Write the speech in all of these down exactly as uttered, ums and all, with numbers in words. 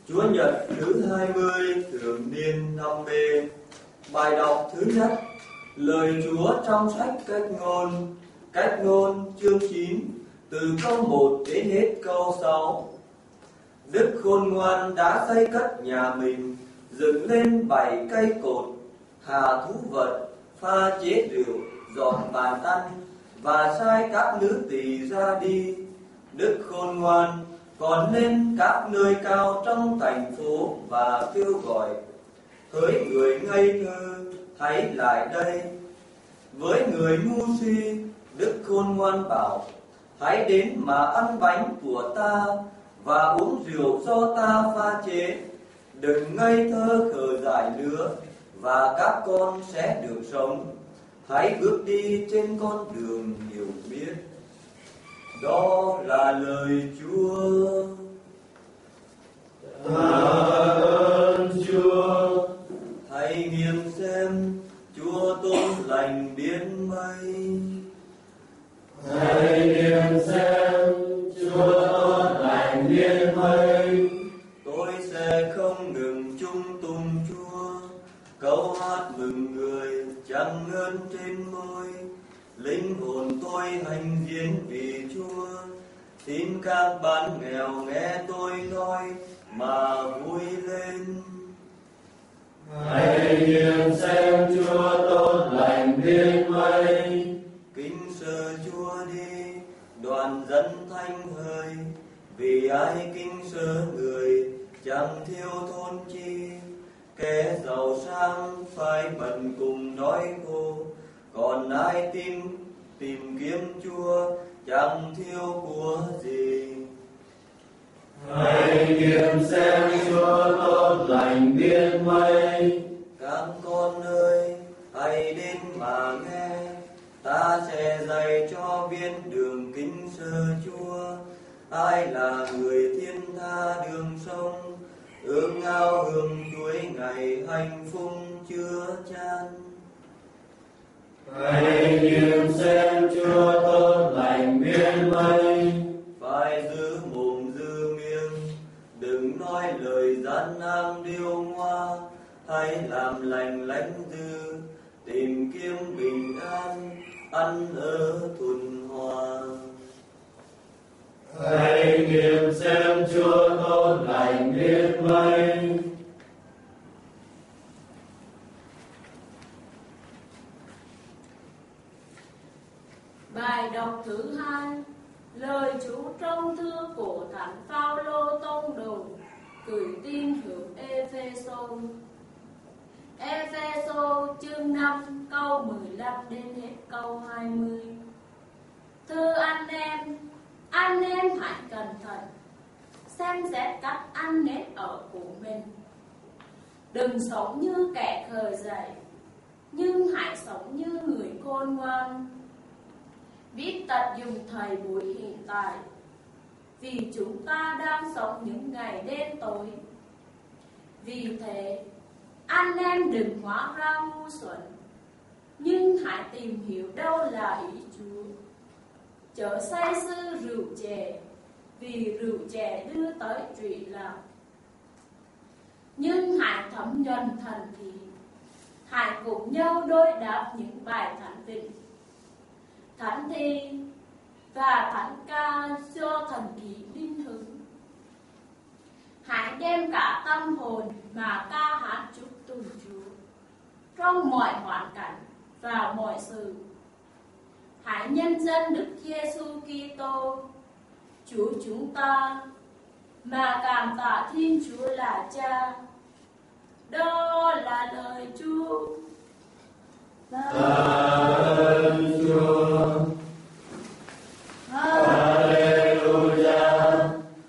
Chúa Nhật thứ hai mươi thường niên năm B. Bài đọc thứ nhất. Lời Chúa trong sách Cách Ngôn. Cách Ngôn chương chín, từ câu một đến hết câu sáu. Đức khôn ngoan đã xây cất nhà mình, dựng lên bảy cây cột, thả thú vật, pha chế rượu, dọn bàn ăn, và sai các nữ tỳ ra đi. Đức khôn ngoan còn lên các nơi cao trong thành phố và kêu gọi: hỡi người ngây thơ, hãy lại đây. Với người ngu si, Đức khôn ngoan bảo: hãy đến mà ăn bánh của ta và uống rượu do ta pha chế. Đừng ngây thơ khờ dại nữa, và các con sẽ được sống. Hãy bước đi trên con đường hiểu biết. Đó là lời Chúa. Tạ ơn Chúa. Hãy nghiệm xem, Chúa tốt lành biến mây. Hãy nghiệm xem, Chúa tốt lành biến mây. Tôi sẽ không ngừng chung tung Chúa, câu hát mừng người chẳng ngớt trên môi. Linh hồn tôi hành diễn vì Chúa, xin các bạn nghèo nghe tôi nói mà vui lên. Hãy nghiệm xem, Chúa tốt lành biến mây. Kính sợ Chúa đi, đoàn dân thanh hơi, vì ai kính sợ người chẳng thiếu thốn chi. Kẻ giàu sang phải bần cùng đói khô, còn ai tìm tìm kiếm Chúa chẳng thiếu của gì. Hãy nghiệm xem, Chúa tốt lành biến mây. Các con ơi, hãy đến mà nghe, ta sẽ dạy cho biết đường kính sợ Chúa. Ai là người thiên tha đường sống, ước ao hương chuối ngày hạnh phúc chưa chan. Hãy nghiệm xem, Chúa tốt lành biến mây. Phải giữ mồm giữ miệng, đừng nói lời gian nan điêu ngoa. Hãy làm lành lánh dư, tìm kiếm bình an, ăn ở thuần hòa. Hãy nghiệm xem, Chúa tốt lành biến mây. Bài đọc thứ hai. Lời Chúa trong thư của Thánh Phaolô tông đồ gửi tin hướng Ê-phê-sô. Ê-phê-sô chương năm câu mười lăm đến hết câu hai mươi. Thưa anh em, anh em hãy cẩn thận, xem xét cách ăn nết ở của mình. Đừng sống như kẻ khờ dại, nhưng hãy sống như người khôn ngoan. Biết tận dụng thời buổi hiện tại, vì chúng ta đang sống những ngày đen tối. Vì thế, anh em đừng hóa ra ngu xuẩn, nhưng hãy tìm hiểu đâu là ý Chúa. Chớ say sưa rượu chè, vì rượu chè đưa tới trụy lạc. Nhưng hãy thấm nhuần thần khí, hãy cùng nhau đối đáp những bài thánh vịnh, thánh thi và thánh ca do thần khí linh hứng. Hãy đem cả tâm hồn mà ca hát chúc tụng Chúa trong mọi hoàn cảnh và mọi sự. Hãy nhân dân Đức Giêsu Kitô, Chúa chúng ta, mà cảm tạ Thiên Chúa là Cha. Đó là lời Chúa. Tạ ơn Chúa. Hallelujah,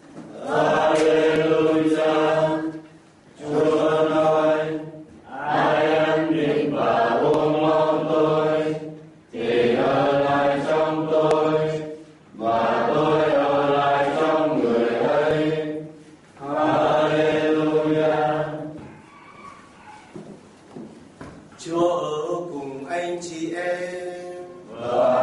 Hallelujah. Chúa nói, ai ăn thịt và uống máu tôi thì ở lại trong tôi, và tôi ở lại trong người ấy. Hallelujah. Chúa ở cùng anh chị em. Và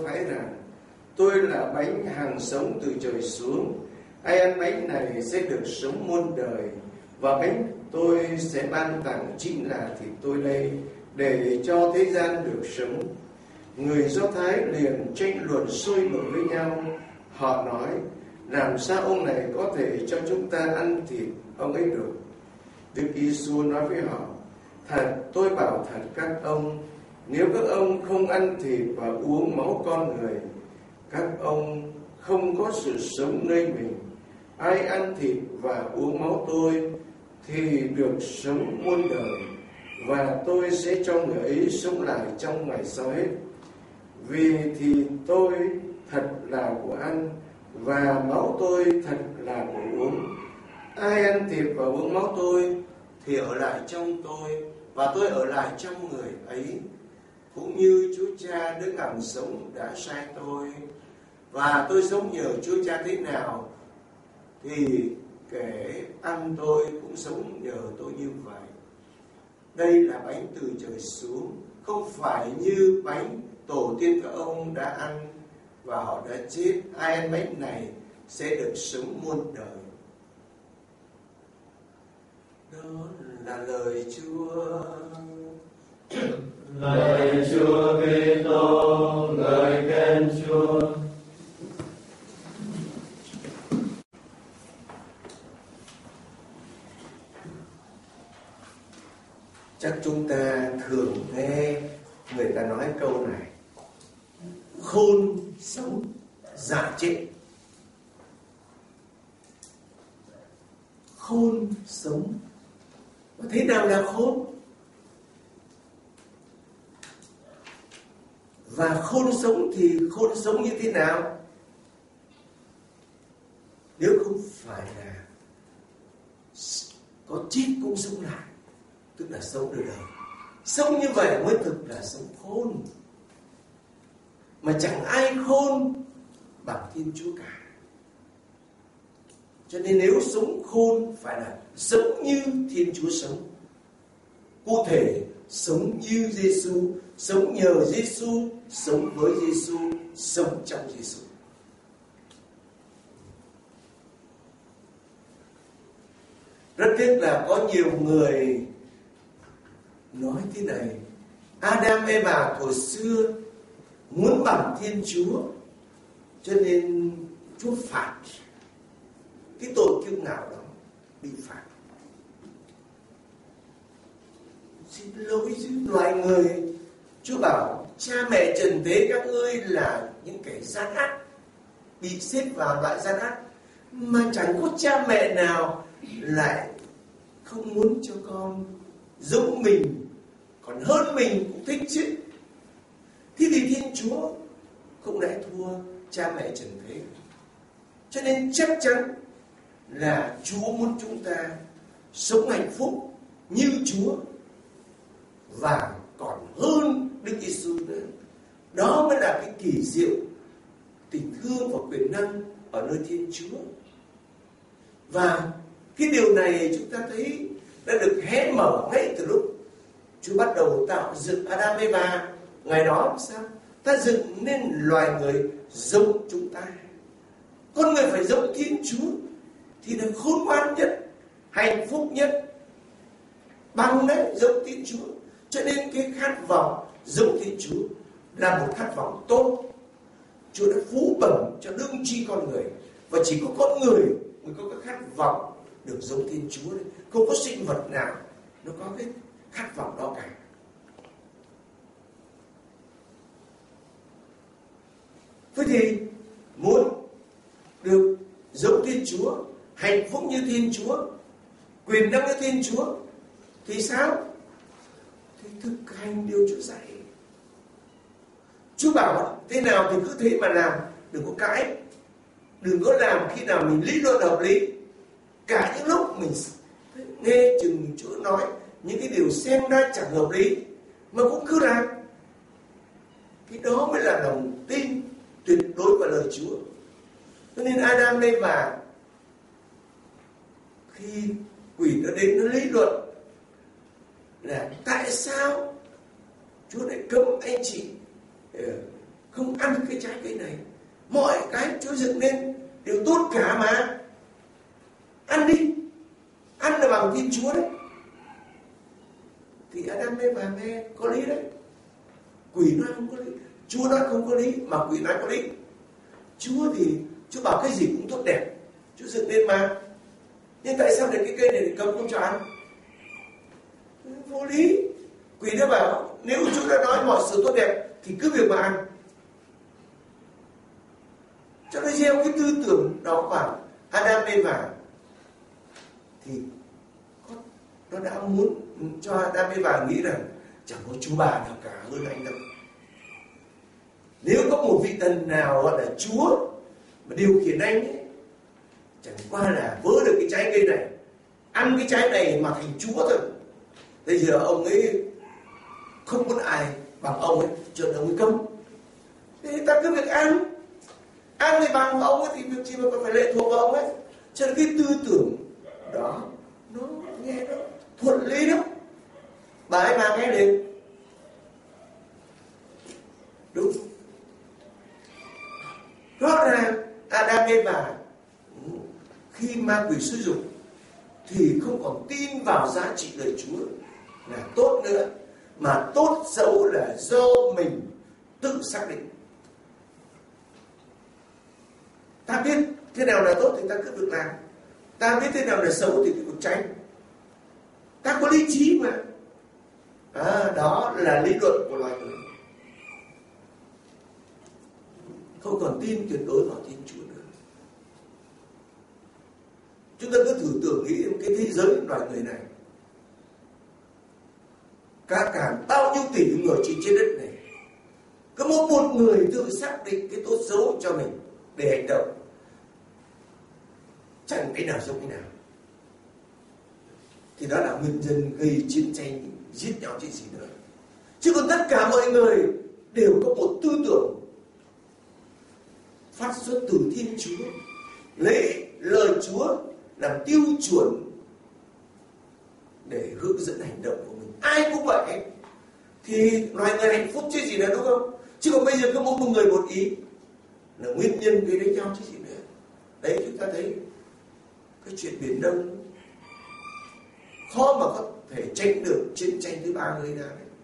phán rằng: tôi là bánh hằng sống từ trời xuống. Ai ăn bánh này sẽ được sống muôn đời, và bánh tôi sẽ ban tặng chính là thịt tôi đây, để cho thế gian được sống. Người Do Thái liền tranh luận sôi nổi với nhau. Họ nói: làm sao ông này có thể cho chúng ta ăn thịt ông ấy được? Đức Giêsu nói với họ: thật, tôi bảo thật các ông, nếu các ông không ăn thịt và uống máu con người, các ông không có sự sống nơi mình. Ai ăn thịt và uống máu tôi thì được sống muôn đời, và tôi sẽ cho người ấy sống lại trong ngày sau hết. Vì thì tôi thật là của ăn, và máu tôi thật là của uống. Ai ăn thịt và uống máu tôi thì ở lại trong tôi, và tôi ở lại trong người ấy. Cũng như Chúa Cha đấng hằng sống đã sai tôi, và tôi sống nhờ Chúa Cha thế nào, thì kẻ ăn tôi cũng sống nhờ tôi như vậy. Đây là bánh từ trời xuống, không phải như bánh tổ tiên các ông đã ăn và họ đã chết. Ai ăn bánh này sẽ được sống muôn đời. Đó là lời Chúa. Lời Chúa Kitô, ngợi khen Chúa. Chắc chúng ta thường nghe người ta nói câu này: khôn sống, dạ chết. Khôn sống. Và thế nào là khôn? Và khôn sống thì khôn sống như thế nào? Nếu không phải là có chết cũng sống lại, tức là sống đời đời. Sống như vậy mới thực là sống khôn. Mà chẳng ai khôn bằng Thiên Chúa cả. Cho nên nếu sống khôn phải là sống như Thiên Chúa sống. Cụ thể, sống như Giêsu, sống nhờ Giêsu, sống với Giêsu, sống trong Giêsu. Rất tiếc là có nhiều người nói thế này: Adam Eva hồi xưa muốn bằng Thiên Chúa, cho nên Chúa phạt. Cái tội kiêu ngạo đó bị phạt. Xin lỗi chứ loài người. Chúa bảo cha mẹ trần thế các ngươi là những kẻ gian ác, bị xếp vào loại gian ác. Mà chẳng có cha mẹ nào lại không muốn cho con giống mình, còn hơn mình cũng thích chứ. Thế thì Thiên Chúa không lẽ thua cha mẹ trần thế? Cho nên chắc chắn là Chúa muốn chúng ta sống hạnh phúc như Chúa, và còn hơn Đức Giêsu nữa. Đó mới là cái kỳ diệu tình thương và quyền năng ở nơi Thiên Chúa. Và cái điều này chúng ta thấy đã được hé mở ngay từ lúc Chúa bắt đầu tạo dựng Adam Eva. Ngày đó sao? Ta dựng nên loài người giống chúng ta. Con người phải giống Thiên Chúa thì là khôn ngoan nhất, hạnh phúc nhất, bằng đấy, giống Thiên Chúa. Cho nên cái khát vọng giống Thiên Chúa là một khát vọng tốt. Chúa đã phú bẩm cho đương chi con người, và chỉ có con người mới có cái khát vọng được giống Thiên Chúa đấy. Không có sinh vật nào nó có cái khát vọng đó cả. Vậy thì muốn được giống Thiên Chúa, hạnh phúc như Thiên Chúa, quyền năng như Thiên Chúa thì sao? Thì thực hành điều Chúa dạy. Chúa bảo thế nào thì cứ thế mà làm, đừng có cãi, đừng có làm khi nào mình lý luận hợp lý. Cả những lúc mình nghe chừng Chúa nói những cái điều xem ra chẳng hợp lý mà cũng cứ làm. Cái đó mới là lòng tin tuyệt đối vào lời Chúa. Cho nên Adam đây mà khi quỷ nó đến nó lý luận là tại sao Chúa lại cấm anh chị không ăn cái trái cây này. Mọi cái Chúa dựng nên đều tốt cả mà. Ăn đi. Ăn là bằng tin Chúa đấy. Thì Adam và nghe có lý đấy. Quỷ nói không có lý, Chúa nói không có lý, mà quỷ nói có lý. Chúa thì Chúa bảo cái gì cũng tốt đẹp, Chúa dựng nên mà. Nhưng tại sao để cái cây này cấm không cho ăn? Vô lý. Quỷ nó bảo nếu Chúa đã nói mọi sự tốt đẹp thì cứ việc mà ăn. Cho nên gieo cái tư tưởng đó vào Adam và thì nó đã muốn cho Adam và nghĩ rằng chẳng có Chúa bà nào cả hơn anh đâu. Nếu có một vị thần nào gọi là Chúa mà điều khiển anh ấy, chẳng qua là vớ được cái trái cây này, ăn cái trái này mà thành Chúa thôi. Bây giờ ông ấy không muốn ai bằng ông ấy, cho nên ông ấy cấm. Thế ta cứ việc ăn, ăn thì bằng ông ấy thì việc gì mà còn phải lệ thuộc vào ông ấy. Cho nên cái tư tưởng đó nó nghe nó thuận lý đó. Bà ấy mà nghe đến đúng. Rõ ràng Adam và khi ma quỷ sử dụng thì không còn tin vào giá trị lời Chúa là tốt nữa, mà tốt xấu là do mình tự xác định. Ta biết thế nào là tốt thì ta cứ việc làm, ta biết thế nào là xấu thì cứ việc tránh. Ta có lý trí mà. À, đó là lý luận của loài người. Không còn tin tuyệt đối vào Thiên Chúa nữa. Chúng ta cứ thử tưởng nghĩ cái thế giới loài người này, cả cả bao nhiêu tỷ người trên trái đất này, có một một người tự xác định cái tốt xấu cho mình để hành động, chẳng cái nào giống cái nào. Thì đó là nguyên nhân gây chiến tranh, giết nhau chứ gì nữa. Chứ còn tất cả mọi người đều có một tư tưởng phát xuất từ Thiên Chúa, lấy lời Chúa làm tiêu chuẩn để hướng dẫn hành động của mình. Ai cũng vậy. Thì loài người hạnh phúc chứ gì nữa, đúng không? Chứ còn bây giờ có mỗi một người một ý là nguyên nhân gây đánh nhau chứ gì nữa. Đấy, chúng ta thấy cái chuyện Biển Đông khó mà có thể tránh được chiến tranh thứ ba gây ra đấy.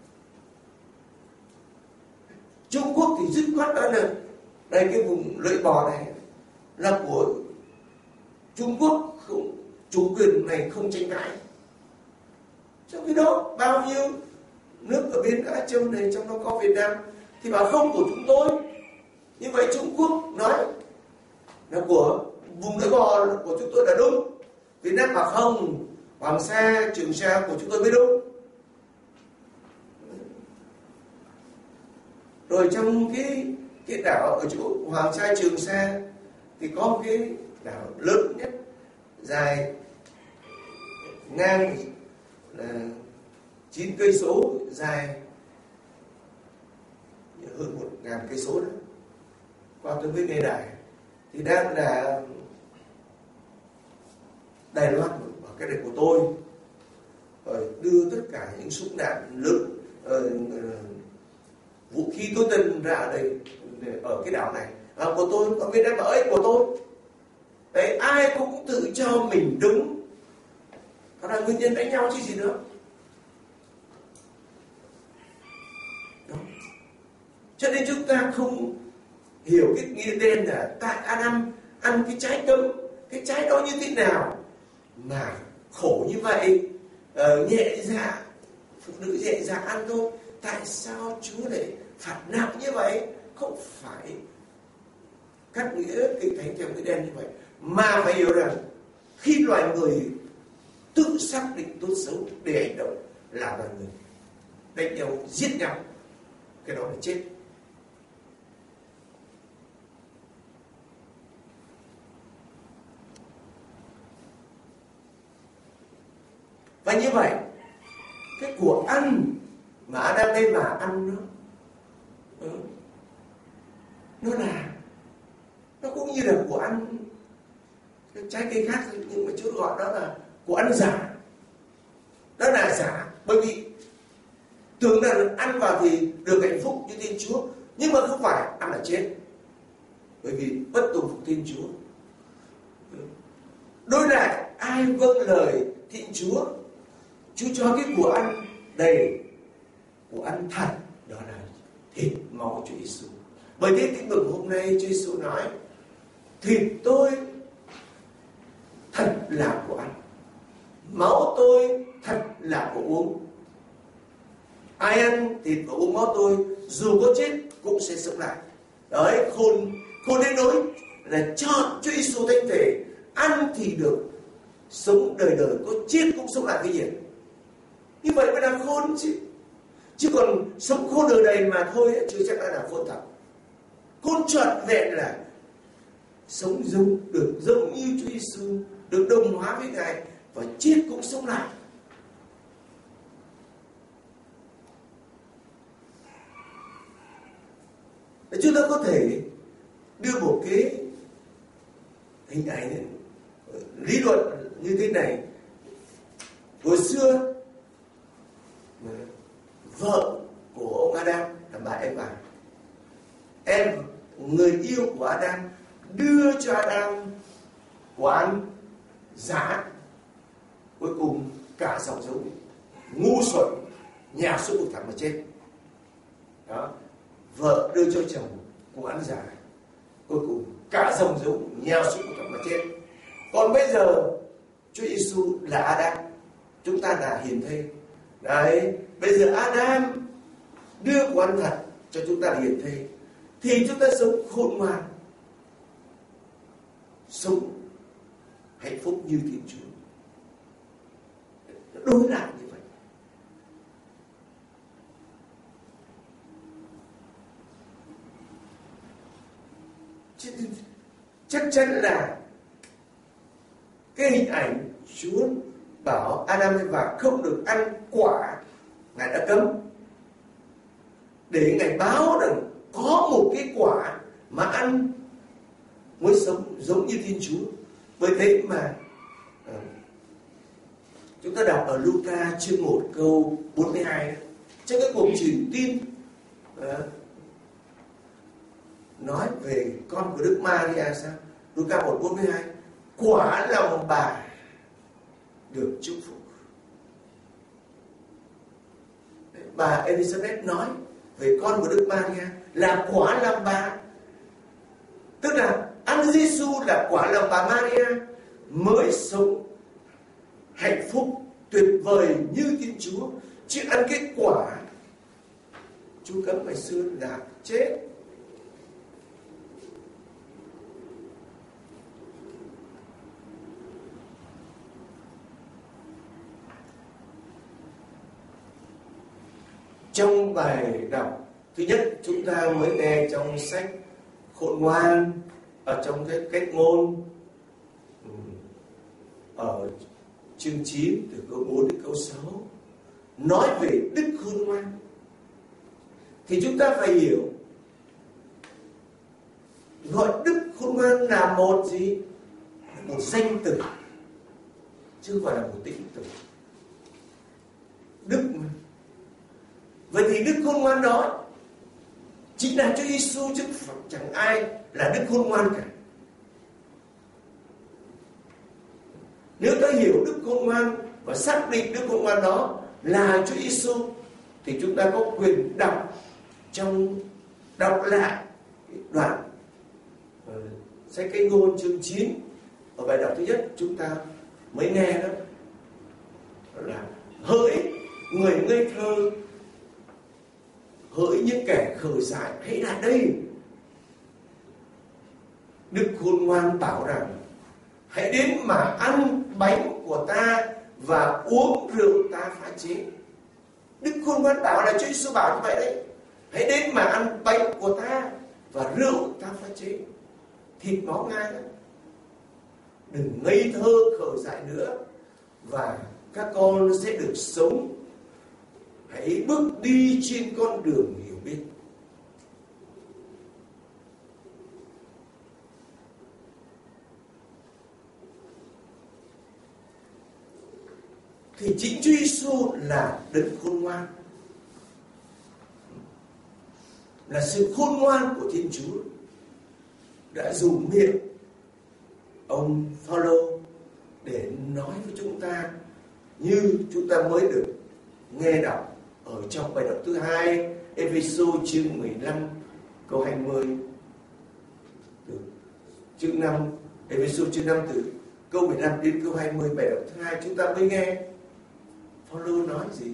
Trung Quốc thì dứt khoát đã là đây, cái vùng lưỡi bò này là của Trung Quốc, không, chủ quyền này không tranh cãi. Trong khi đó bao nhiêu nước ở bên Á Châu này, trong đó có Việt Nam, thì bảo không, của chúng tôi. Như vậy Trung Quốc nói là của vùng lưỡi bò của chúng tôi là đúng. Việt Nam bảo không, Hoàng Sa, Trường Sa của chúng tôi mới đúng. Rồi trong cái cái đảo ở chỗ Hoàng Sa, Trường Sa thì có một cái đảo lớn nhất, dài ngang là chín cây số, dài hơn một ngàn cây số đó, qua tới với Nghe Đài, thì đang là Đài Loan ở cái này của tôi, rồi đưa tất cả những súng đạn lớn, uh, vũ khí tối tân ra ở đây, ở cái đảo này, à, của tôi. Ở Việt Nam bảo ấy của tôi. Đấy, ai cũng tự cho mình đúng, đó là nguyên nhân đánh nhau chứ gì nữa. Đó. Cho nên chúng ta không hiểu cái nghĩa đen là tại Adam ăn cái trái cấm, cái trái đó như thế nào mà khổ như vậy, ờ, nhẹ dạ, phụ nữ nhẹ dạ ăn thôi. Tại sao Chúa lại phạt nặng như vậy? Không phải cắt nghĩa cái thánh theo cái đen như vậy, mà phải hiểu rằng khi loài người tự xác định tốt xấu để hành động là loài người đánh nhau, giết nhau, cái đó là chết. Và như vậy cái của ăn mà Adam đây mà ăn nó ừ, nó là nó cũng như là của ăn cái trái cây khác, nhưng mà Chúa gọi đó là của ăn giả. Đó là giả, bởi vì tưởng là ăn vào thì được hạnh phúc như Thiên Chúa, Nhưng mà không phải ăn là chết, bởi vì bất tuân phục Thiên Chúa. Đối lại ai vâng lời Thiên Chúa, Chúa cho cái của ăn đầy, của ăn thật, đó là thịt máu Chúa Giêsu. Bởi thế tin mừng hôm nay Chúa Giêsu nói thịt tôi thật là của ăn, máu tôi thật là của uống. Ai ăn thịt và uống máu tôi dù có chết cũng sẽ sống lại. Đấy, khôn khôn đến nỗi là cho Chúa Giêsu thánh thể ăn thì được, sống đời đời, có chết cũng sống lại cái gì. Như vậy mới là khôn chứ. Chứ còn sống khôn đời đầy mà thôi ấy, chưa chắc đã là khôn thật. Khôn trọn vẹn là sống giống được giống như Chúa Giêsu, được đồng hóa với Ngài và chết cũng sống lại. Để chúng ta có thể đưa một cái hình ảnh lý luận như thế này. Hồi xưa vợ của ông Adam là bà Eva, em người yêu của Adam đưa cho Adam quả ăn giả, cuối cùng cả dòng giống ngu xuẩn nhào xuống vực thẳm mà chết. Đó, vợ đưa cho chồng quả ăn giả, cuối cùng cả dòng giống nhào xuống vực thẳm mà chết. Còn bây giờ Chúa Giêsu là Adam, chúng ta là hiền thê. Đấy, bây giờ Adam đưa quả ăn thật cho chúng ta là hiền thê, thì chúng ta sống khôn ngoan, sống hạnh phúc như Thiên Chúa. Đối lại như vậy. Chắc chắn là cái hình ảnh Chúa bảo Adam và không được ăn quả Ngài đã cấm, để Ngài báo rằng có một cái quả mà ăn mới sống giống như Thiên Chúa. Bởi thế mà à, chúng ta đọc ở Luca chương một câu bốn mươi hai, trong cái cuộc truyền tin à, nói về con của Đức Maria sao? Luca một bốn mươi hai, quả lòng bà được chúc phúc. Bà Elizabeth nói về con của Đức Maria là quả lòng bà, tức là ăn Giêsu là quả lòng bà Maria mới sống hạnh phúc tuyệt vời như Thiên Chúa. Chứ ăn cái quả Chúa cấm ngày xưa là chết. Trong bài đọc thứ nhất chúng ta mới nghe trong sách Khôn Ngoan, ở trong cái Kết Ngôn ở chương chín từ câu bốn đến câu sáu nói về đức khôn ngoan, thì chúng ta phải hiểu gọi đức khôn ngoan là một gì? Một danh từ, chứ không phải là một tính từ. Đức mà. Vậy thì đức khôn ngoan đó chính là Chúa Giêsu, chứ chẳng ai là đức khôn ngoan cả. Nếu ta hiểu đức khôn ngoan và xác định đức khôn ngoan đó là Chúa Giêsu, thì chúng ta có quyền đọc trong đọc lại đoạn sách Kết Ngôn chương chín ở bài đọc thứ nhất chúng ta mới nghe đó là hỡi người ngây thơ, hỡi những kẻ khờ dại hãy lại đây. Đức khôn ngoan bảo rằng hãy đến mà ăn bánh của ta và uống rượu ta pha chế. Đức khôn ngoan bảo là Chúa Giêsu bảo như vậy đấy. Hãy đến mà ăn bánh của ta và rượu ta pha chế, thịt máu Ngài đó. Đừng ngây thơ khờ dại nữa, và các con sẽ được sống. Hãy bước đi trên con đường hiểu biết. Thì chính Chúa Giêsu là đấng khôn ngoan. là sự khôn ngoan của Thiên Chúa đã dùng miệng ông Phaolô để nói với chúng ta như chúng ta mới được nghe đọc ở trong bài đọc thứ hai Ê-phê-sô chương mười lăm câu hai mươi. Chương năm, Ê-phê-sô chương năm từ câu mười lăm đến câu hai mươi, bài đọc thứ hai chúng ta mới nghe Phaolô nói gì?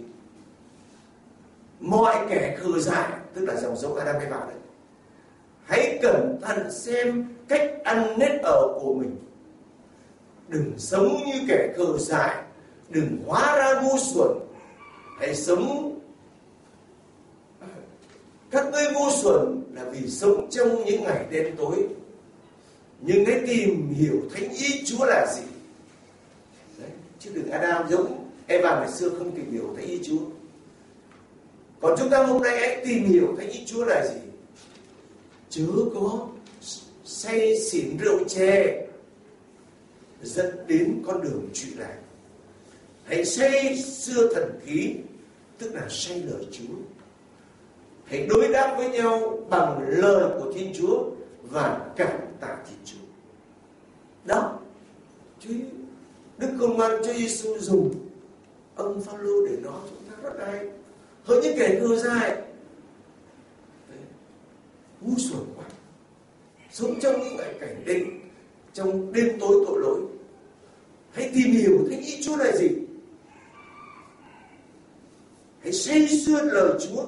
Mọi kẻ khờ dại, tức là dòng dõi Adam hay vào đấy, hãy cẩn thận xem cách ăn nết ở của mình. Đừng sống như kẻ khờ dại, đừng hóa ra ngu xuẩn. Hãy sống, các ngươi ngu xuẩn là vì sống trong những ngày đen tối. Nhưng hãy tìm hiểu thánh ý Chúa là gì. Đấy, chứ đừng Adam giống Eva ngày xưa không tìm hiểu thánh ý Chúa. Còn chúng ta hôm nay hãy tìm hiểu thánh ý Chúa là gì. Chớ có say xỉn rượu chè dẫn đến con đường trụy lạc. Hãy say sưa thần khí, tức là say lời Chúa. Hãy đối đáp với nhau bằng lời của Thiên Chúa và cảm tạ Thiên Chúa. Đó, Chúa Đức Công an Chúa Giêsu dùng ông Phaolô để nói chúng ta rất hay. Hỡi những kẻ khờ dại, ngu xuẩn quá, sống trong những ngày cảnh đêm, trong đêm tối tội lỗi, hãy tìm hiểu thánh ý Chúa là gì. Hãy say sưa lời Chúa,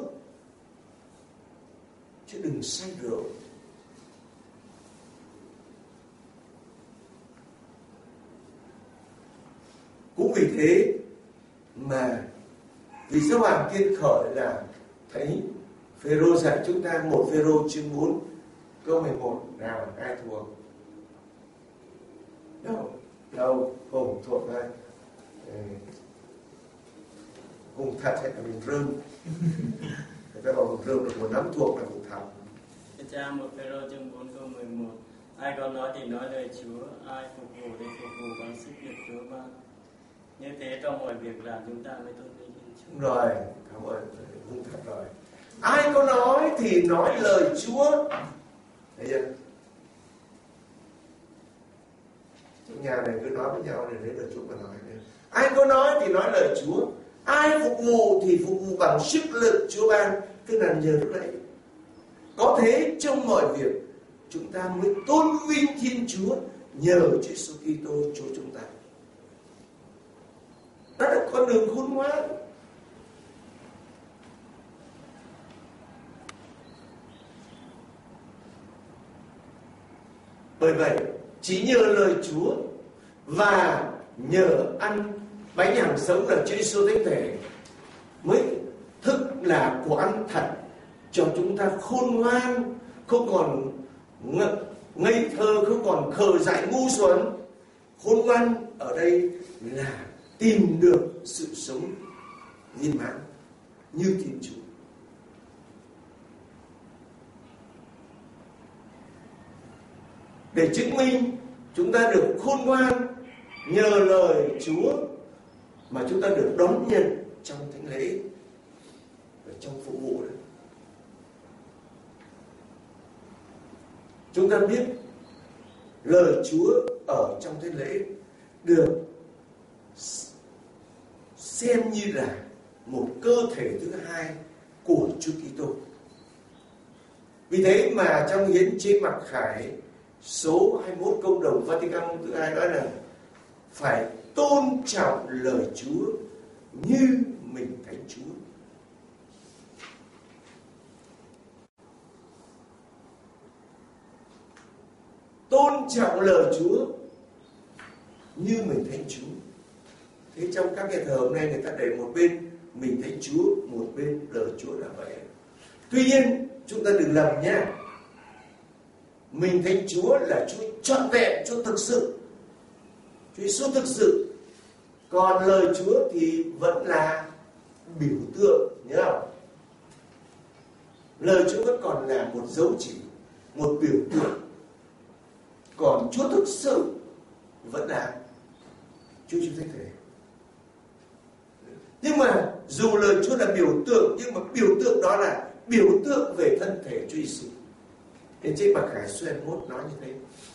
chứ đừng say rượu. Cũng vì thế mà vì sao Hoàng Kiên Khởi là thấy Phêrô dạy chúng ta một Phêrô chương bốn câu mười một, nào ai thuộc? Đâu, đâu, Hùng thuộc đây. Hùng thật hay là Hùng rơm? Người ta bảo Hùng rơm là một nắm thuộc là Hùng thật. Cha một Phêrô chương bốn câu mười một, ai có nói thì nói lời Chúa, ai phục vụ thì phục vụ bằng sức lực Chúa ban. Như thế trong mọi việc làm chúng ta mới tôn vinh Thiên Chúa. Rồi, cảm ơn, Hùng thật rồi. Ai có nói thì nói lời Chúa. Thấy chưa? Trong nhà này cứ nói với nhau để lấy lời Chúa mà nói. Ai có nói thì nói lời Chúa. Ai phục vụ thì phục vụ bằng sức lực Chúa ban, tức là nhờ lúc đấy. Có thế trong mọi việc chúng ta mới tôn vinh Thiên Chúa nhờ Chúa Giêsu Kitô Chúa chúng ta. Đó là con đường khôn ngoan. Bởi vậy chỉ nhờ lời Chúa và nhờ ăn bánh hàng sống là Chúa Giêsu Thánh Thể mới thức là của ăn thật cho chúng ta khôn ngoan, không còn ngây thơ, không còn khờ dại ngu xuẩn. Khôn ngoan ở đây là tìm được sự sống viên mãn như Thiên Chúa. Để chứng minh chúng ta được khôn ngoan nhờ lời Chúa mà chúng ta được đón nhận trong thánh lễ và trong phục vụ đấy. Chúng ta biết lời Chúa ở trong thánh lễ được xem như là một cơ thể thứ hai của Chúa Kitô. Vì thế mà trong hiến chế Mặc Khải số hai mươi mốt công đồng Vatican thứ hai nói là phải tôn trọng lời Chúa như mình Thánh Chúa. Tôn trọng lời Chúa như mình Thánh Chúa. Thế trong các nhà thờ hôm nay người ta để một bên mình Thánh Chúa, một bên lời Chúa là vậy. Tuy nhiên chúng ta đừng lầm nhé. Mình Thánh Chúa là Chúa trọn vẹn, Chúa thực sự, Chúa Giêsu thực sự. Còn lời Chúa thì vẫn là biểu tượng, nhớ không? Lời Chúa vẫn còn là một dấu chỉ, một biểu tượng. Còn Chúa thực sự vẫn là Chúa Chúa Thánh Thể. Nhưng mà dù lời Chúa là biểu tượng, nhưng mà biểu tượng đó là biểu tượng về thân thể Chúa Giêsu. Nên trên Mặc Khải số hai mươi mốt nói như thế.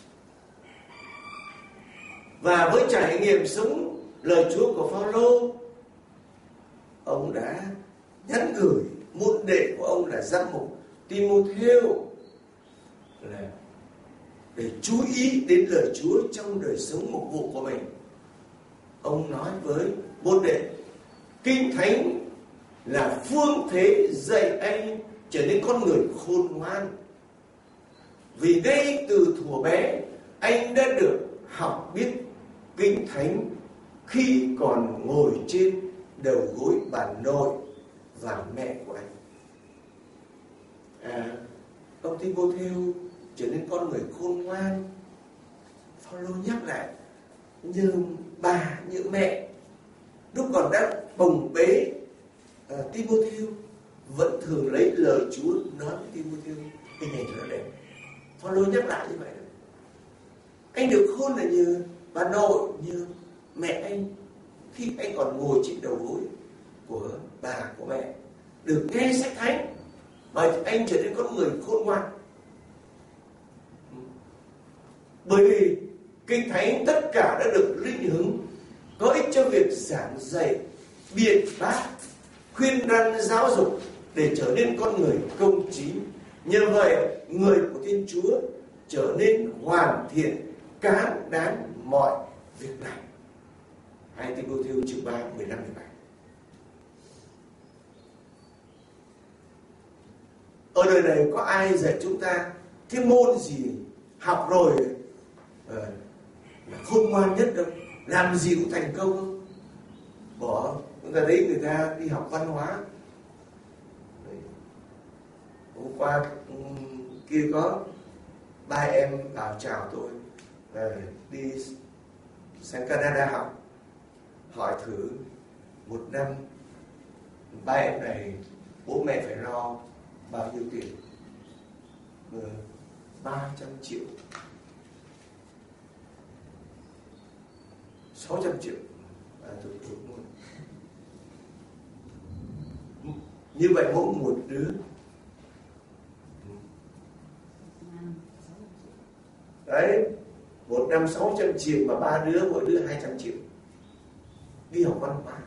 Và với trải nghiệm sống lời Chúa của Phaolô, ông đã nhắn gửi môn đệ của ông là giám mục Timotheo là để chú ý đến lời Chúa trong đời sống mục vụ của mình. Ông nói với môn đệ, Kinh Thánh là phương thế dạy anh trở nên con người khôn ngoan. Vì ngay từ thuở bé anh đã được học biết Kinh Thánh khi còn ngồi trên đầu gối bà nội và mẹ của anh. À, ông Timotheo trở nên con người khôn ngoan. Phaolô nhắc lại, như bà như mẹ lúc còn đang bồng bế uh, Timotheo vẫn thường lấy lời Chúa nói với Timotheo. Hình ảnh rất đẹp. Phaolô nhắc lại như vậy đó. Anh được khôn là như bà nội, như mẹ anh khi anh còn ngồi trên đầu gối của bà của mẹ, được nghe sách thánh mà anh trở nên con người khôn ngoan. Bởi vì Kinh Thánh tất cả đã được linh hứng có ích cho việc giảng dạy, biện bác, khuyên răn giáo dục để trở nên con người công chính. Nhờ vậy người của Thiên Chúa trở nên hoàn thiện, cán đáng mọi việc này. Hai Timotheo chương ba, mười lăm mười bảy. Ở đời này có ai dạy chúng ta cái môn gì học rồi uh, là khôn ngoan nhất đâu, làm gì cũng thành công không? Bỏ, chúng ta thấy người ta đi học văn hóa. Đấy. Hôm qua um, kia có ba em vào chào tôi uh, đi sang Canada học, hỏi thử một năm ba em này bố mẹ phải lo bao nhiêu tiền? ba trăm triệu, sáu trăm triệu. À, tôi, tôi muốn. Như vậy mỗi một đứa đấy, một năm sáu trăm triệu mà ba đứa mỗi đứa hai trăm triệu đi học văn hóa,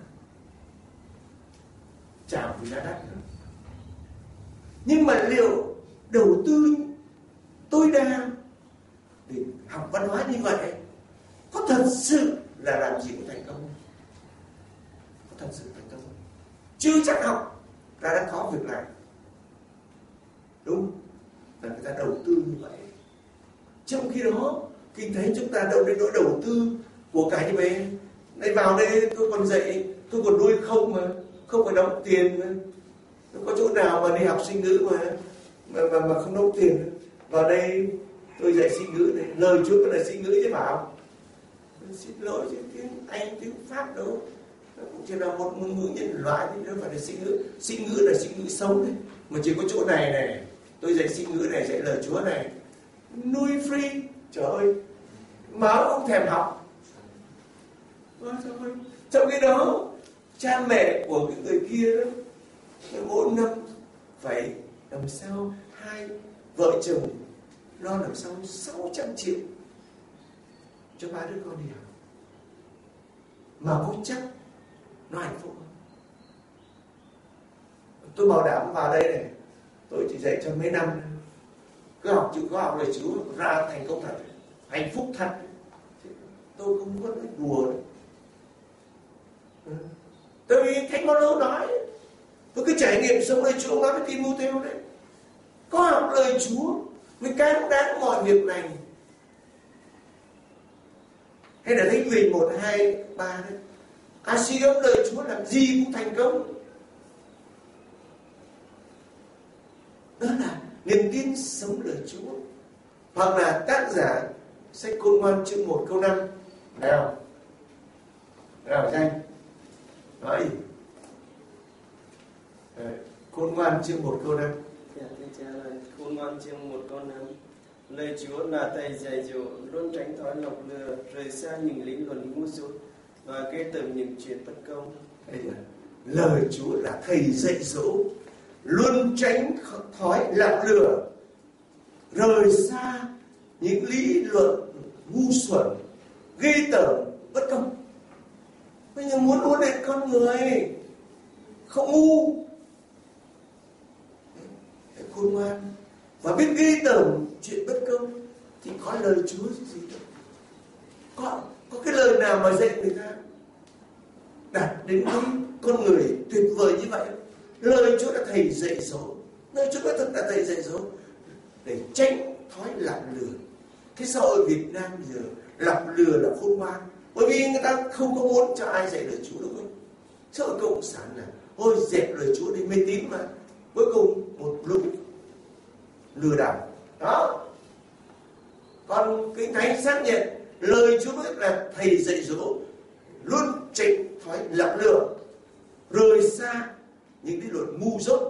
chả vì giá đắt nữa. Nhưng mà liệu đầu tư tối đa để học văn hóa như vậy có thật sự là làm gì cũng thành công không? Có thật sự thành công không? Chưa chắc học ta đã có việc làm. Đúng là người ta đầu tư như vậy. Trong khi đó Kinh Thánh chúng ta đâu đến nỗi đầu tư của cái như vậy. Này vào đây tôi còn dạy, tôi còn nuôi không mà, không phải đóng tiền mà. Có chỗ nào mà đi học sinh ngữ mà mà mà, mà không đóng tiền. Vào đây tôi dạy sinh ngữ này, lời Chúa có là sinh ngữ chứ bảo. Xin lỗi chứ tiếng Anh, tiếng Pháp đâu, nó cũng chỉ là một ngôn ngữ nhân loại chứ không phải là sinh ngữ. Sinh ngữ là sinh ngữ sống đấy. Mà chỉ có chỗ này này, tôi dạy sinh ngữ này, dạy lời Chúa này, nuôi free, trời ơi, máu không thèm học. Trong khi đó cha mẹ của cái người kia đó, mỗi năm phải làm sao hai vợ chồng lo làm sao sáu trăm triệu cho ba đứa con đi học, mà có chắc nó hạnh phúc không? Tôi bảo đảm vào đây này, tôi chỉ dạy cho mấy năm, cứ học chữ có học lời Chúa ra thành công thật, hạnh phúc thật. Tôi không có nói đùa đâu. Tại vì Thánh Phaolô nói, tôi cứ trải nghiệm sống lời Chúa, nói với Timotheo đấy, có học lời Chúa mới cán đáng mọi việc này. Hay là Thánh Huyền một, hai, ba đấy, ai suy gẫm lời Chúa làm gì cũng thành công. Đó là niềm tin sống lời Chúa. Hoặc là tác giả sách Khôn Ngoan chương một câu năm. Nào Nào Danh nói gì? Khôn Ngoan chương một câu năm. Dạ, thưa cha ơi, Khôn Ngoan chương một câu năm. Lời Chúa là thầy dạy dỗ, luôn tránh thói lọc lừa, rời xa những lý luận ngu dốt và ghê tởm những chuyện bất công. Đây là lời Chúa là thầy dạy dỗ, luôn tránh thói lạc lừa, rời xa những lý luận ngu xuẩn, ghê tởm, bất công. Bây giờ muốn huấn luyện con người không ngu, phải khôn ngoan và biết ghê tởm chuyện bất công, thì có lời Chúa gì đâu. Có, có cái lời nào mà dạy người ta đạt đến cái con người tuyệt vời như vậy? Lời Chúa đã thầy dạy dỗ, lời Chúa đã thật đã thầy dạy dỗ để tránh thói lạc lừa. Cái xã hội Việt Nam giờ lạc lừa là khôn ngoan, bởi vì người ta không có muốn cho ai dạy lời Chúa, đúng không? Xã hội cộng sản là ôi dẹp lời Chúa đi, mê tín mà, cuối cùng một lúc lừa đảo đó. Còn Kinh Thánh xác nhận lời Chúa là thầy dạy dỗ luôn tránh thói lạc lừa, rời xa những lý luận ngu dốt.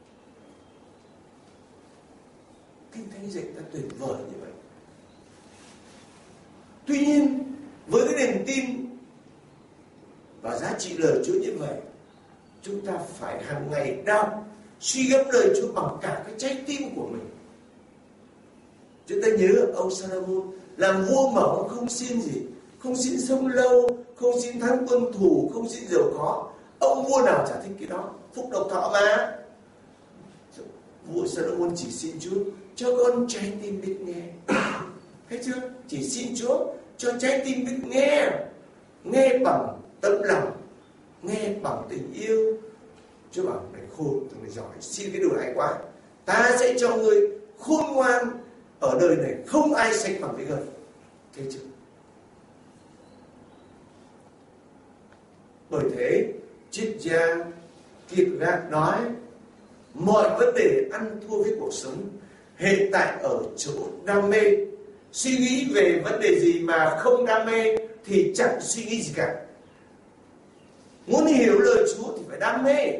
Kinh Thánh dạy ta tuyệt vời như vậy. Tuy nhiên với cái niềm tin và giá trị lời Chúa như vậy, chúng ta phải hàng ngày đọc, suy gẫm lời Chúa bằng cả cái trái tim của mình. Chúng ta nhớ ông Salomon làm vua mà ông không xin gì, không xin sống lâu, không xin thắng quân thù, không xin giàu có. Ông vua nào chả thích cái đó, phúc độc thọ mà. Vua Salomon chỉ xin Chúa cho con trái tim biết nghe. Thấy chưa? Chỉ xin Chúa cho trái tim biết nghe, nghe bằng tấm lòng, nghe bằng tình yêu. Chúa bảo mày khôn, mày giỏi, xin cái điều hay quá. Ta sẽ cho ngươi khôn ngoan ở đời này, không ai sánh bằng với ngươi. Thấy chưa? Bởi thế triết gia Kierkegaard nói mọi vấn đề ăn thua với cuộc sống hiện tại ở chỗ đam mê. Suy nghĩ về vấn đề gì mà không đam mê thì chẳng suy nghĩ gì cả. Muốn hiểu lời Chúa thì phải đam mê,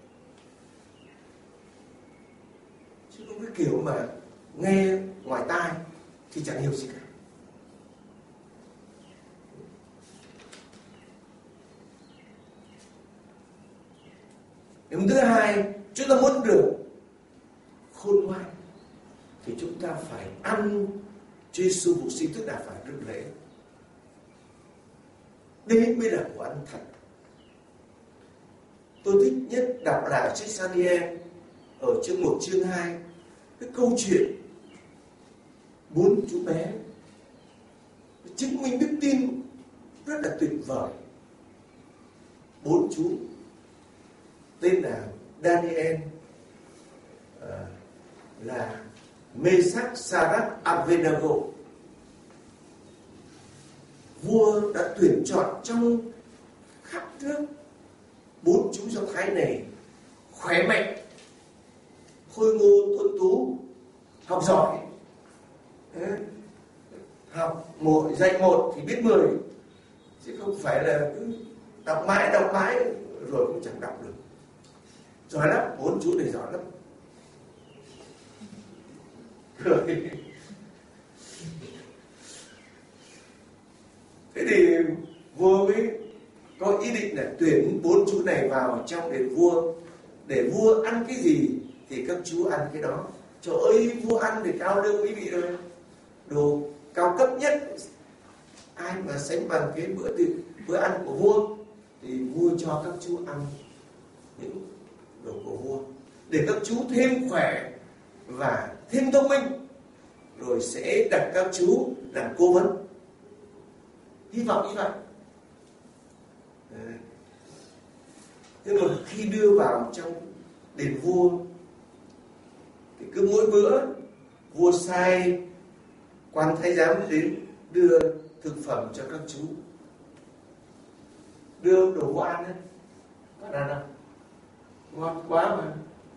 chứ không cái kiểu mà nghe ngoài tai thì chẳng hiểu gì cả. Điểm thứ hai, chúng ta muốn được khôn ngoan thì chúng ta phải ăn Chúa Giêsu phục sinh, tức là phải rước lễ. Đây mới là của ăn thật. Tôi thích nhất đọc lại sách Daniel ở chương một chương hai, cái câu chuyện bốn chú bé chứng minh đức tin rất là tuyệt vời. Bốn chú tên là Daniel, uh, là Mê-sác, Sa-rác, Abed-nego. Vua đã tuyển chọn trong khắp nước bốn chú Do Thái này khỏe mạnh, khôi ngô, tuấn tú, học giỏi. Đấy. Học một dạy một thì biết mười, chứ không phải là cứ đọc mãi đọc mãi rồi cũng chẳng đọc được. Giỏi lắm, bốn chú này giỏi lắm. Rồi thế thì vua mới có ý định là tuyển bốn chú này vào trong đền vua, để vua ăn cái gì thì các chú ăn cái đó. Trời ơi, vua ăn thì cao lương quý vị rồi, đồ cao cấp nhất, ai mà sánh bằng cái bữa tiệc bữa ăn của vua, thì vua cho các chú ăn những đồ của vua để các chú thêm khỏe và thêm thông minh, rồi sẽ đặt các chú làm cố vấn. Hy vọng như vậy. Nhưng mà khi đưa vào trong đền vua thì cứ mỗi bữa vua sai quan thái giám đến đưa thực phẩm cho các chú, đưa đồ vua ăn ấy, có ăn không? Ngon quá mà.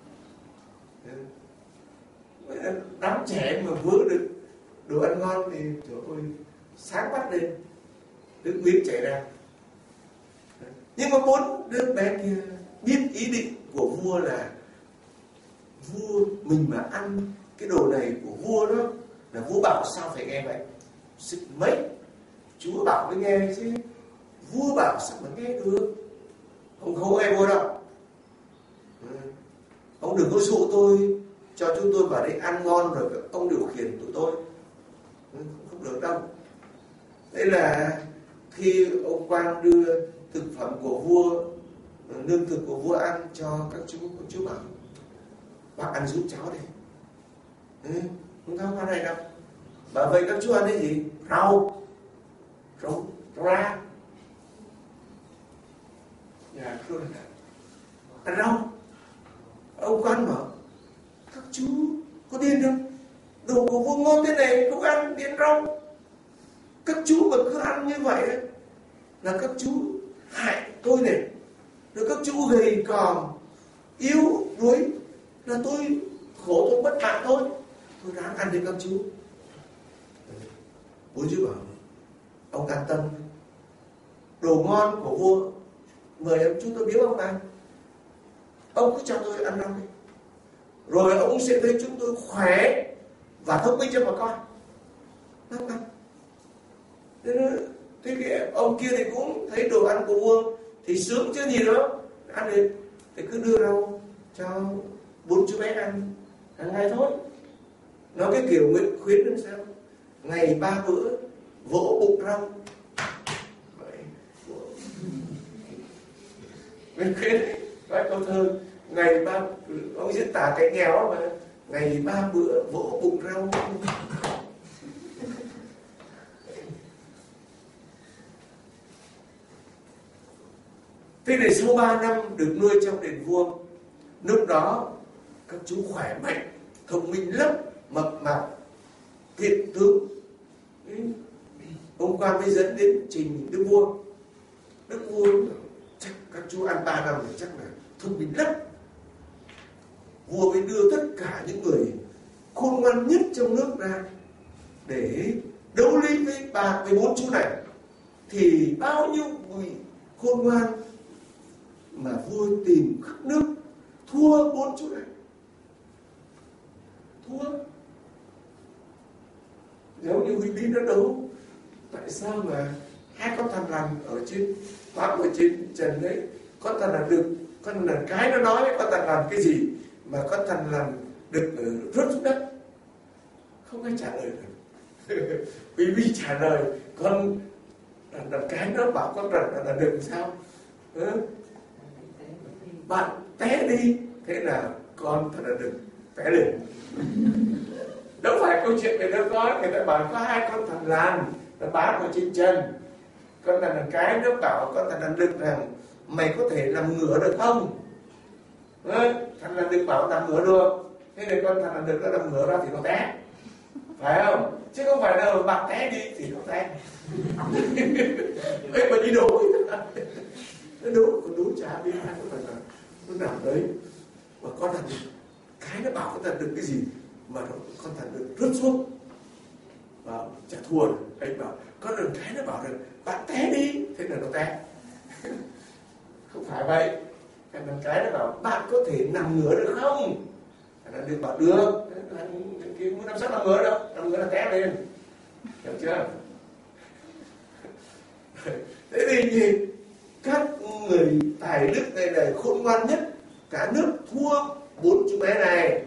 Đám trẻ mà vớ được đồ ăn ngon thì trời ơi, sáng mắt lên, nước miếng chảy ra. Nhưng mà bốn đứa bé kia biết ý định của vua là vua mình mà ăn cái đồ này của vua đó, là vua bảo sao phải nghe vậy. Sức mấy Chúa bảo mới nghe chứ, vua bảo sao mà nghe được. Không không nghe vua đâu. Ông đừng có dụ tôi, cho chúng tôi vào đây ăn ngon rồi ông điều khiển tụi tôi. Không được đâu. Đấy là khi ông quan đưa thực phẩm của vua, lương thực của vua ăn cho các chú, các chú bảo bác ăn giúp cháu đi. Ừ, không có ăn này đâu. Bảo vậy các chú ăn cái gì? Rau, rau, rau ra. Dạ, tôi ăn rau. Ông quan bảo các chú có điên không? Đồ của vua ngon thế này không ăn điên rau. Các chú mà cứ ăn như vậy là các chú hại tôi này. Rồi các chú gầy còm, yếu, đuối là tôi khổ, tôi bất mạng thôi. Tôi ráng ăn để các chú. Bố chú bảo ông an tâm, đồ ngon của vua mời ông chú tôi biếu ông ăn. Ông cứ cho tôi ăn rau đi, rồi ông sẽ thấy chúng tôi khỏe và thông minh cho bà con. Không ăn. Thế cái ông kia thì cũng thấy đồ ăn của vua thì sướng chứ gì nữa, ăn được thì cứ đưa rau cho bốn chú bé ăn hàng ngày thôi. Nói cái kiểu Nguyễn Khuyến làm sao? Ngày ba bữa vỗ bụng rau. Nguyễn Khuyến nói câu thơ ngày ba, ông diễn tả cái nghèo mà, ngày ba bữa vỗ bụng rau. Thế để sau ba năm được nuôi trong đền vua, lúc đó các chú khỏe mạnh, thông minh lắm, mập mạp, thiện tướng. Ông quan mới dẫn đến trình đức vua. Đức vua chắc các chú ăn ba năm thì chắc là thông minh lắm. Vua mới đưa tất cả những người khôn ngoan nhất trong nước ra để đấu lý với ba với bốn chú này. Thì bao nhiêu người khôn ngoan mà vua tìm khắp nước thua bốn chú này, thua. Giống như Huy Bí nó đấu, tại sao mà hai con thằn lằn ở trên bám ở trên trần đấy, con thằn lằn được, con là cái nó nói với con thằn lằn cái gì mà con thằn lằn được uh, rớt xuống đất, không ai trả lời được. Huy Bí trả lời, con là cái nó bảo con rằng là được sao? Ừ. Bạn té đi, thế là con thật là đừng té lên. Đâu phải câu chuyện này đâu có, người ta bảo có hai con thằn lằn nó bám ở trên chân. Con thằn lằn cái nó bảo con thằn lằn đực rằng mày có thể nằm ngửa được không? Ừ, thằn lằn đực bảo nằm ngửa được. Thế nên con thằn lằn đực nó nằm ngửa ra thì nó té, phải không? Chứ không phải là bạn té đi thì nó té. Vậy mà đi đổ, nó đổ, còn đổ chả biết ai cũng phải là nó nằm đấy. Mà con thằn đực cái nó bảo con thằn đực cái gì mà nó, con thằn đực rớt xuống và chả thua rồi. Anh bảo con thằn cái nó bảo rằng bạn té đi, thế là nó té. Không phải vậy. Cái thằng cái nó bảo bạn có thể nằm ngửa được không? Thằng đực bảo được. Thằng kia muốn nằm sao nằm ngửa đâu, nằm ngửa là té lên. Hiểu chưa? Thế thì gì? Các người tài đức này này khôn ngoan nhất cả nước thua bốn chú bé này.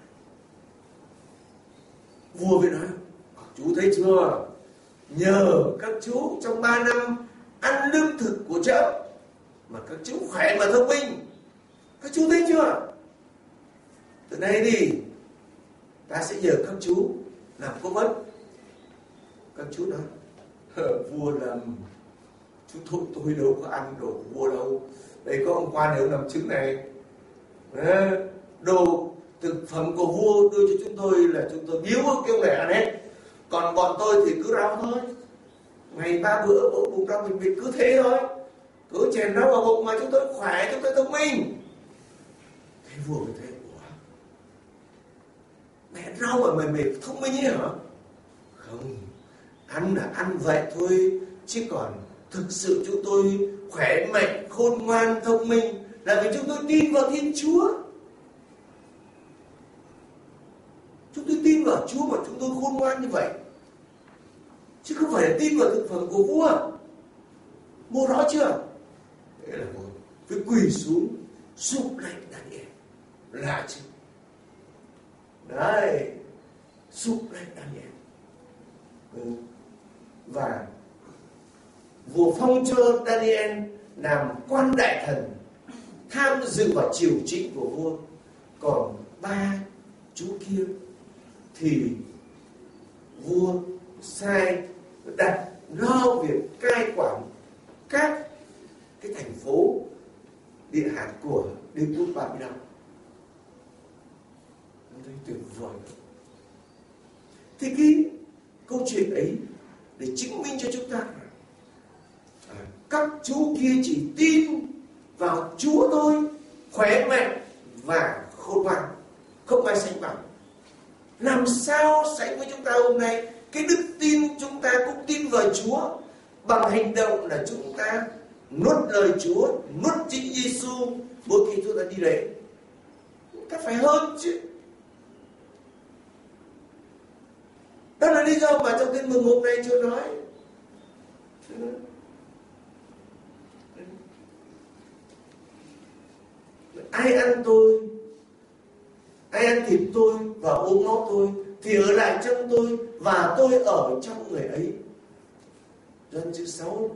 Vua mới nói, chú thấy chưa, nhờ các chú trong ba năm ăn lương thực của trẫm mà các chú khỏe mà thông minh. Các chú thấy chưa? Từ nay đi ta sẽ nhờ các chú làm có mất. Các chú nói, vua làm, chú thôi tôi đâu có ăn đồ của vua đâu. Đây có ông quan đều làm chứng này. Đồ thực phẩm của vua đưa cho chúng tôi là chúng tôi biếu kêu này ăn hết. Còn bọn tôi thì cứ rau thôi. Ngày ba bữa bữa bụng rau mình mình cứ thế thôi. Cứ chèn rau vào bụng mà chúng tôi khỏe, chúng tôi thông minh. Thế vua mới thấy, ủa, mẹ rau mà mày mày thông minh ấy hả? Không, ăn là ăn vậy thôi, chứ còn thực sự chúng tôi khỏe mạnh, khôn ngoan, thông minh là vì chúng tôi tin vào Thiên Chúa. Chúng tôi tin vào Chúa mà chúng tôi khôn ngoan như vậy, chứ không phải là tin vào thực phẩm của vua. Mua rõ chưa? Thế là vua phải quỳ xuống sụp lạy Daniel. lạ chứ. Đấy, giúp lấy Daniel. Ừ. Và vua phong cho Daniel làm quan đại thần, tham dự vào triều chính của vua. Còn ba chú kia thì vua sai đặt lo việc cai quản các cái thành phố địa hạt của đế quốc Babylon. Thấy tuyệt vời. Thì cái câu chuyện ấy để chứng minh cho chúng ta à, các chú kia chỉ tin vào Chúa thôi, khỏe mạnh và khôn ngoan, không ai sánh bằng. Làm sao sánh với chúng ta hôm nay? Cái đức tin chúng ta cũng tin vào Chúa, bằng hành động là chúng ta nuốt lời Chúa, nuốt chính Giêsu mỗi khi chúng ta đi lễ. Ta phải hơn chứ. Đó là lý do mà trong tin mừng hôm nay Chúa nói ai ăn tôi, ai ăn thịt tôi và uống máu tôi thì ở lại trong tôi và tôi ở trong người ấy. Dân chữ sáu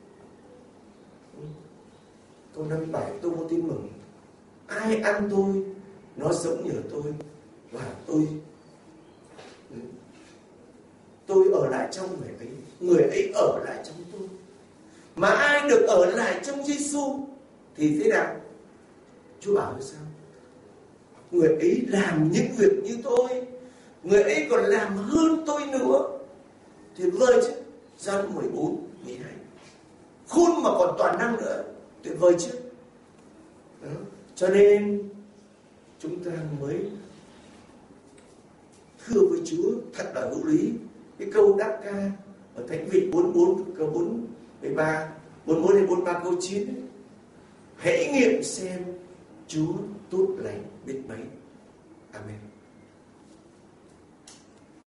câu năm mươi bảy tôi có tin mừng. Ai ăn tôi nó sống nhờ tôi và tôi tôi ở lại trong người ấy, người ấy ở lại trong tôi. Mà ai được ở lại trong Giêsu thì thế nào? Chúa bảo như sao? Người ấy làm những việc như tôi, người ấy còn làm hơn tôi nữa. Tuyệt vời chứ. Giăng mười bốn, mười hai. Khôn mà còn toàn năng nữa. Tuyệt vời chứ. Đó. Cho nên chúng ta mới thưa với Chúa thật là hữu lý. Cái câu đáp ca ở Thánh vị bốn mươi bốn câu bốn mươi ba, bốn mươi bốn đến bốn mươi ba câu chín ấy. Hãy nghiệm xem Chúa tốt lành biết mấy. Amen.